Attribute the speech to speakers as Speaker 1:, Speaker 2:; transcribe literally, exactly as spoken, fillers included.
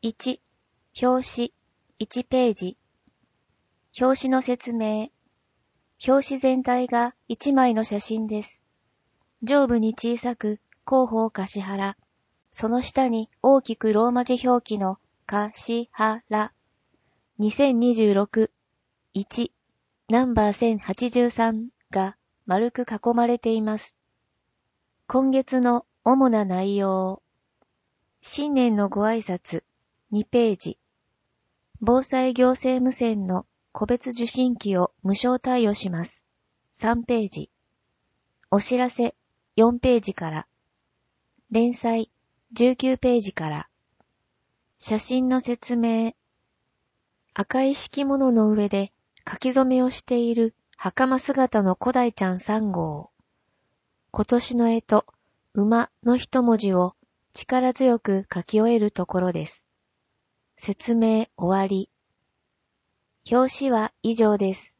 Speaker 1: いち、表紙、いちページ。表紙の説明。表紙全体がいちまいの写真です。上部に小さく、広報橿原。その下に大きくローマ字表記の橿原。にせんにじゅうろく、いち、ナンバーせんはちじゅうさんが丸く囲まれています。今月の主な内容。新年のご挨拶、にページ。防災行政無線の個別受信機を無償貸与します。さんページ。お知らせ、よんページから。連載、じゅうきゅうページから。写真の説明。赤い敷物の上で書き初めをしている袴姿の古代ちゃんさん号。今年の干支、馬の一文字を力強く書き終えるところです。説明終わり。表紙は以上です。